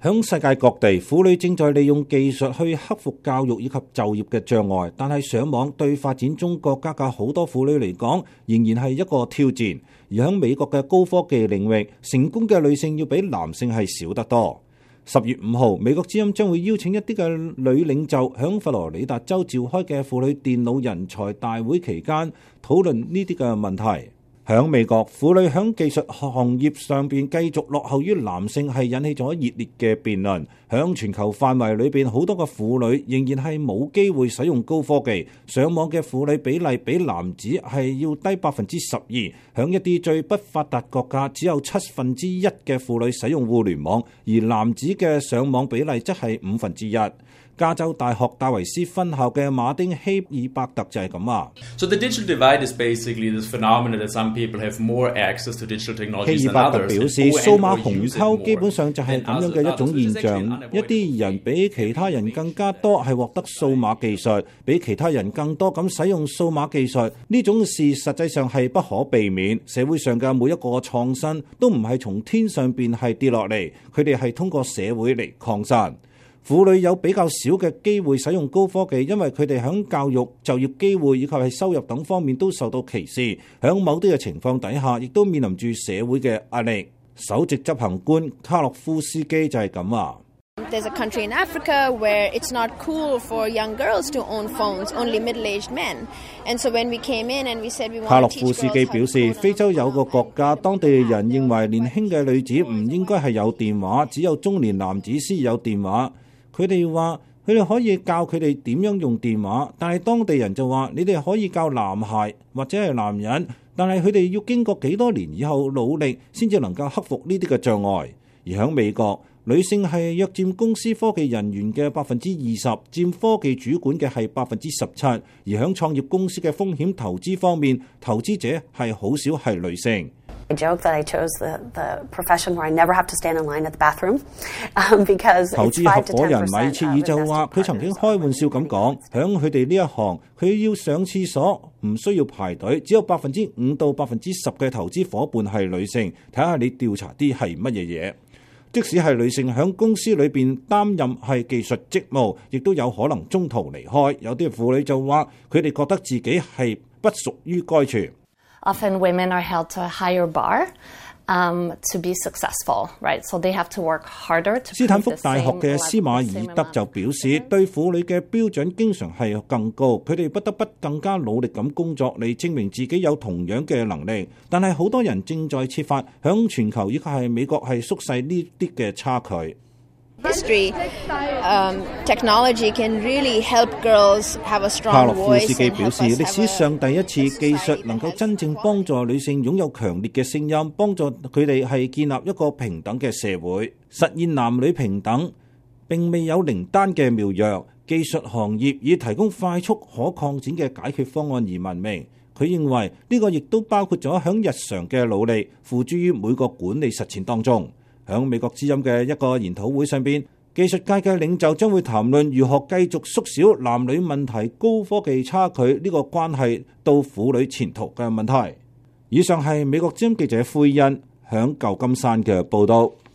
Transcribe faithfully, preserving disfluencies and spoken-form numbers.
響世界各地，婦女正在利用技術去克服教育以及就業嘅障礙，但係上網對發展中國家嘅好多婦女嚟講，仍然係一個挑戰。而響美國嘅高科技領域，成功嘅女性要比男性係少得多。十月五號，美國之音將會邀請一啲嘅女領袖響佛羅里達州召開嘅婦女電腦人才大會期間討論呢啲嘅問題。響美國，婦女響技術行業上邊繼續落後於男性，係引起咗熱烈嘅辯論。響全球範圍裏邊，好多個婦女仍然係冇機會使用高科技。上網嘅婦女比例比男子係要低百分之十二。響一啲最不發達國家，只有七分之一嘅婦女使用互聯網，而男子嘅上網比例則係五分之一。加州大學戴維斯分校嘅馬丁希爾伯特就係咁話。 So the digital divide is basically this phenomenon that some people have more access to digital technologies than others. 希爾伯特表示，數碼鴻溝基本上就係咁樣嘅一種現象，一啲人比其他人更加多係獲得數碼技術，比其他人更多咁使用數碼技術，呢種事實際上係不可避免。社會上嘅每一個創新都唔係從天上邊係跌落嚟，佢哋係通過社會嚟擴散。婦女有比較少嘅機會使用高科技，因為佢哋喺教育、就業機會以及係收入等方面都受到歧視。喺某啲嘅情況底下，亦都面臨住社會嘅壓力。首席執行官卡洛夫斯基就係咁話。 There's a country in Africa where it's not cool for young girls to own phones, only middle-aged men. And so when we came in and we said we want to teach girls how to code. 卡洛夫斯基表示，非洲有個國家，當地人認為年輕嘅女子唔應該係有電話，只有中年男子先有電話。佢哋話佢哋可以教佢哋點樣用電話，但係當地人就話你哋可以教男孩或者係男人，但係佢哋要經過幾多年以後努力先至能夠克服呢啲嘅障礙。而喺美國，女性係約佔公司科技人員嘅百分之二十，佔科技主管嘅係百分之十七。而喺創業公司嘅風險投資方面，投資者係好少係女性。 I joke that I chose the, the profession where I never have to stand in line at the bathroom, um, because 投資合夥人米切爾就話，佢曾經開玩笑咁講，響佢哋呢一行，佢要上廁所唔需要排隊，只有百分之五到百分之十嘅投資夥伴係女性。睇下你調查啲係乜嘢嘢。即使係女性響公司裏邊擔任係技術職務，亦都有可能中途離開。有啲婦女就話，佢哋覺得自己係不屬於該處。 Often women are held to a higher bar, um, to be successful, right? So they have to work harder to. 斯坦福大學嘅斯馬爾德就表示，對婦女嘅標準經常係更高，佢哋不得不更加努力咁工作嚟證明自己有同樣嘅能力。但係好多人正在設法響全球以及係美國係縮細呢啲嘅差距。 History, um, technology can really help girls have a strong voice. 卡洛夫斯基表示，歷史上第一次技術能夠真正幫助女性擁有強烈嘅聲音，幫助佢哋係建立一個平等嘅社會，實現男女平等。並未有靈丹嘅妙藥，技術行業以提供快速可擴展嘅解決方案而聞名。佢認為呢個亦都包括咗響日常嘅努力，付諸於每個管理實踐當中。響美國之音嘅一個研討會上邊，技術界嘅領袖將會談論如何繼續縮小男女問題高科技差距呢個關係到婦女前途嘅問題。以上係美國之音記者灰恩響舊金山嘅報道。